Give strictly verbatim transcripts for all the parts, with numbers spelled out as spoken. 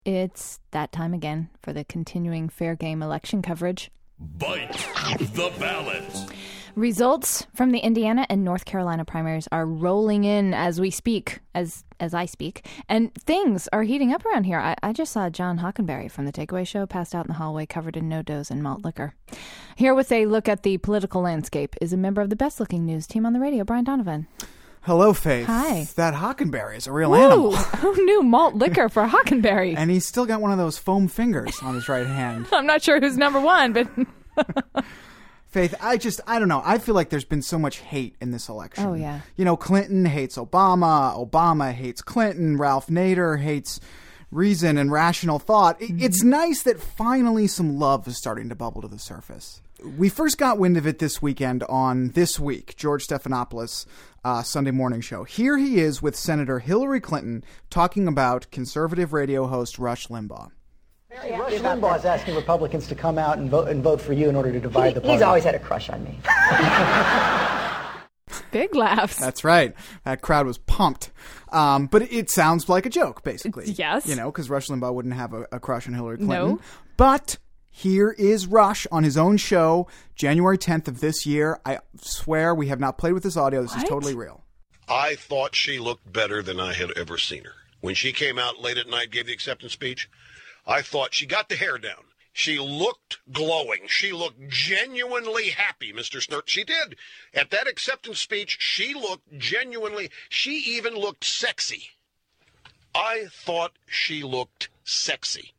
It's that time again for the continuing fair game election coverage. Bite the ballot. Results from the Indiana and North Carolina primaries are rolling in as we speak, as as I speak, and things are heating up around here. I, I just saw John Hockenberry from the Takeaway Show passed out in the hallway covered in no-dos and malt liquor. Here with a look at the political landscape is a member of the best-looking news team on the radio, Brian Donovan. Hello, Faith. Hi. That Hockenberry is a real Woo! animal. Who knew malt liquor for Hockenberry? And he's still got one of those foam fingers on his right hand. I'm not sure who's number one, but... Faith, I just, I don't know. I feel like there's been so much hate in this election. Oh, yeah. You know, Clinton hates Obama. Obama hates Clinton. Ralph Nader hates reason and rational thought. Mm-hmm. It's nice that finally some love is starting to bubble to the surface. We first got wind of it this weekend on This Week, George Stephanopoulos' uh, Sunday morning show. Here he is with Senator Hillary Clinton talking about conservative radio host Rush Limbaugh. Hey, Rush Limbaugh is asking Republicans to come out and vote and vote for you in order to divide he, the party. He's always had a crush on me. Big laughs. That's right. That crowd was pumped. Um, but it sounds like a joke, basically. Yes. You know, because Rush Limbaugh wouldn't have a, a crush on Hillary Clinton. No. But here is Rush on his own show, January tenth of this year. I swear we have not played with this audio. This what? is totally real. I thought she looked better than I had ever seen her. When she came out late at night, gave the acceptance speech, I thought she got the hair down. She looked glowing. She looked genuinely happy, Mister Snert. She did. At that acceptance speech, she looked genuinely, she even looked sexy. I thought she looked sexy.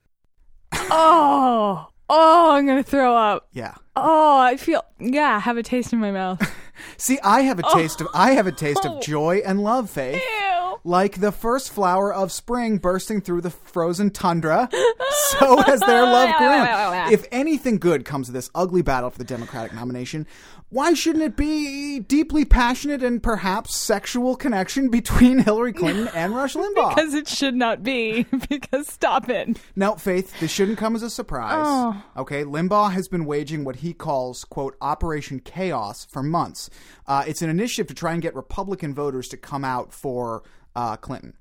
Oh, oh, I'm going to throw up. Yeah. Oh, I feel, yeah, I have a taste in my mouth. See, I have a taste oh. of, I have a taste oh. of joy and love, Faith. Ew. Like the first flower of spring bursting through the frozen tundra, so has their love grown. If anything good comes of this ugly battle for the Democratic nomination, why shouldn't it be deeply passionate and perhaps sexual connection between Hillary Clinton and Rush Limbaugh? Because it should not be. Because stop it. Now, Faith, this shouldn't come as a surprise. Oh. Okay, Limbaugh has been waging what he calls, quote, Operation Chaos for months. Uh, it's an initiative to try and get Republican voters to come out for uh, Clinton.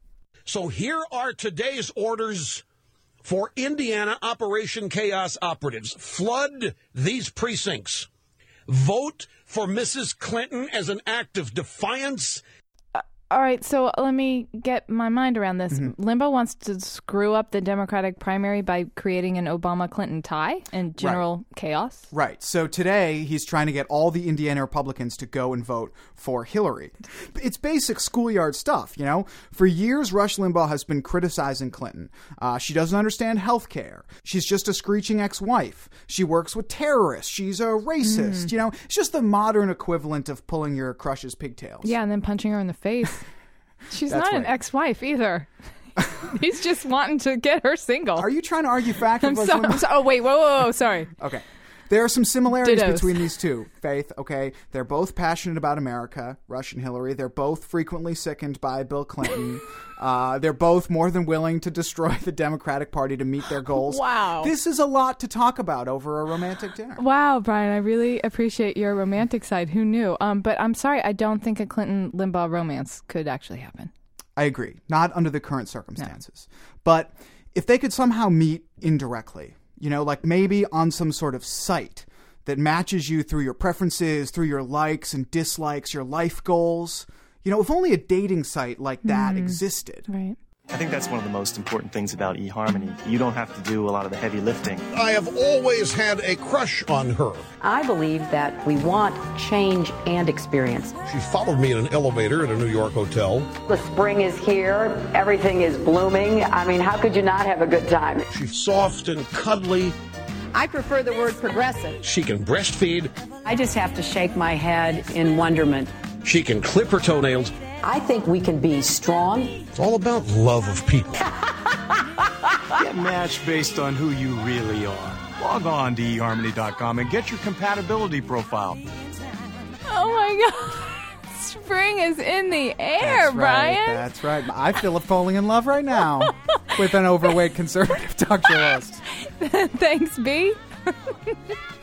So here are today's orders for Indiana Operation Chaos operatives. Flood these precincts. Vote for Missus Clinton as an act of defiance. Uh, all right, so let me get my mind around this. Mm-hmm. Limbaugh wants to screw up the Democratic primary by creating an Obama-Clinton tie and general right. chaos? Right. So today he's trying to get all the Indiana Republicans to go and vote for Hillary. It's basic schoolyard stuff, you know? For years, Rush Limbaugh has been criticizing Clinton. Uh, she doesn't understand health care. She's just a screeching ex-wife. She works with terrorists. She's a racist. Mm. You know, it's just the modern equivalent of pulling your crush's pigtails. Yeah, and then punching her in the face. She's That's not right. an ex-wife either. He's just wanting to get her single. Are you trying to argue fact? I'm so, I'm so, oh, wait, whoa, whoa, whoa, sorry. Okay. There are some similarities Dittos. between these two, Faith, okay? They're both passionate about America, Rush and Hillary. They're both frequently sickened by Bill Clinton. uh, they're both more than willing to destroy the Democratic Party to meet their goals. Wow. This is a lot to talk about over a romantic dinner. Wow, Brian, I really appreciate your romantic side. Who knew? Um, but I'm sorry, I don't think a Clinton-Limbaugh romance could actually happen. I agree. Not under the current circumstances. No. But if they could somehow meet indirectly, you know, like maybe on some sort of site that matches you through your preferences, through your likes and dislikes, your life goals. You know, if only a dating site like that mm, existed. Right. I think that's one of the most important things about eHarmony. You don't have to do a lot of the heavy lifting. I have always had a crush on her. I believe that we want change and experience. She followed me in an elevator at a New York hotel. The spring is here. Everything is blooming. I mean, how could you not have a good time? She's soft and cuddly. I prefer the word progressive. She can breastfeed. I just have to shake my head in wonderment. She can clip her toenails. I think we can be strong. It's all about love of people. Get matched based on who you really are. Log on to e harmony dot com and get your compatibility profile. Oh my God. Spring is in the air, That's Brian. Right, that's right. I feel like falling in love right now with an overweight conservative talk show host. Thanks, B.